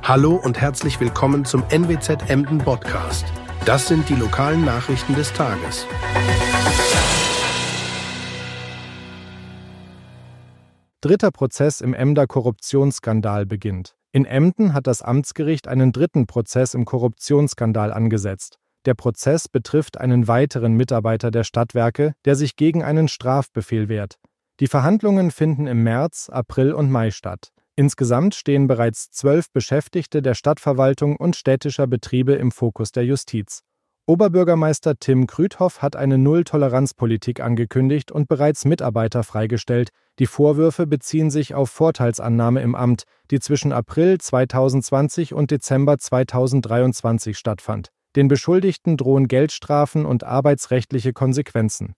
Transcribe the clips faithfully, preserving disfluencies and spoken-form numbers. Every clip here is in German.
Hallo und herzlich willkommen zum N W Z Emden Podcast. Das sind die lokalen Nachrichten des Tages. Dritter Prozess im Emder Korruptionsskandal beginnt. In Emden hat das Amtsgericht einen dritten Prozess im Korruptionsskandal angesetzt. Der Prozess betrifft einen weiteren Mitarbeiter der Stadtwerke, der sich gegen einen Strafbefehl wehrt. Die Verhandlungen finden im März, April und Mai statt. Insgesamt stehen bereits zwölf Beschäftigte der Stadtverwaltung und städtischer Betriebe im Fokus der Justiz. Oberbürgermeister Tim Krüthoff hat eine Null-Toleranz-Politik angekündigt und bereits Mitarbeiter freigestellt. Die Vorwürfe beziehen sich auf Vorteilsannahme im Amt, die zwischen April zweitausendzwanzig und Dezember zweitausenddreiundzwanzig stattfand. Den Beschuldigten drohen Geldstrafen und arbeitsrechtliche Konsequenzen.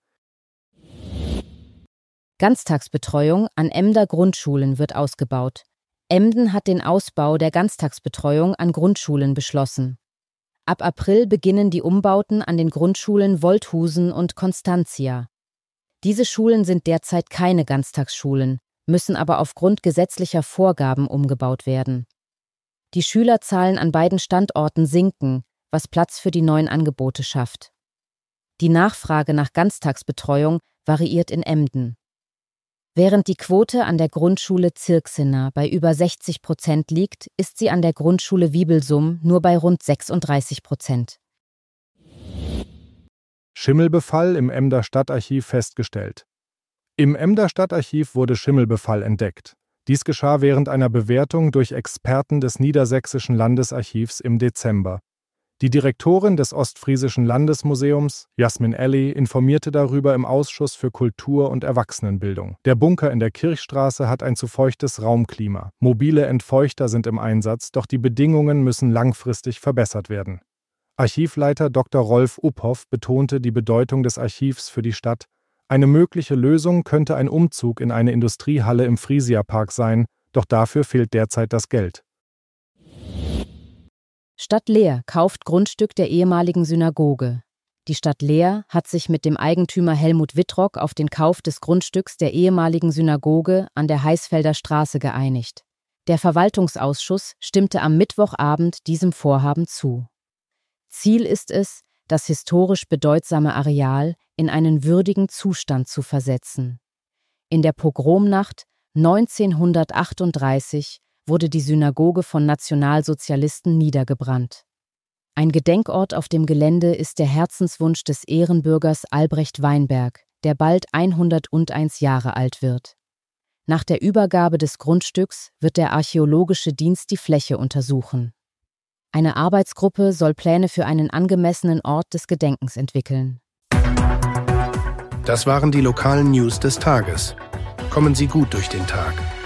Ganztagsbetreuung an Emder Grundschulen wird ausgebaut. Emden hat den Ausbau der Ganztagsbetreuung an Grundschulen beschlossen. Ab April beginnen die Umbauten an den Grundschulen Wolthusen und Constantia. Diese Schulen sind derzeit keine Ganztagsschulen, müssen aber aufgrund gesetzlicher Vorgaben umgebaut werden. Die Schülerzahlen an beiden Standorten sinken, was Platz für die neuen Angebote schafft. Die Nachfrage nach Ganztagsbetreuung variiert in Emden. Während die Quote an der Grundschule Zirksena bei über sechzig Prozent liegt, ist sie an der Grundschule Wiebelsum nur bei rund sechsunddreißig Prozent. Schimmelbefall im Emder Stadtarchiv festgestellt. Im Emder Stadtarchiv wurde Schimmelbefall entdeckt. Dies geschah während einer Bewertung durch Experten des Niedersächsischen Landesarchivs im Dezember. Die Direktorin des Ostfriesischen Landesmuseums, Jasmin Elli, informierte darüber im Ausschuss für Kultur und Erwachsenenbildung. Der Bunker in der Kirchstraße hat ein zu feuchtes Raumklima. Mobile Entfeuchter sind im Einsatz, doch die Bedingungen müssen langfristig verbessert werden. Archivleiter Doktor Rolf Uphoff betonte die Bedeutung des Archivs für die Stadt. Eine mögliche Lösung könnte ein Umzug in eine Industriehalle im Friesia-Park sein, doch dafür fehlt derzeit das Geld. Stadt Leer kauft Grundstück der ehemaligen Synagoge. Die Stadt Leer hat sich mit dem Eigentümer Helmut Wittrock auf den Kauf des Grundstücks der ehemaligen Synagoge an der Heißfelder Straße geeinigt. Der Verwaltungsausschuss stimmte am Mittwochabend diesem Vorhaben zu. Ziel ist es, das historisch bedeutsame Areal in einen würdigen Zustand zu versetzen. In der Pogromnacht neunzehnhundertachtunddreißig wurde die Synagoge von Nationalsozialisten niedergebrannt. Ein Gedenkort auf dem Gelände ist der Herzenswunsch des Ehrenbürgers Albrecht Weinberg, der bald hunderteins Jahre alt wird. Nach der Übergabe des Grundstücks wird der Archäologische Dienst die Fläche untersuchen. Eine Arbeitsgruppe soll Pläne für einen angemessenen Ort des Gedenkens entwickeln. Das waren die lokalen News des Tages. Kommen Sie gut durch den Tag.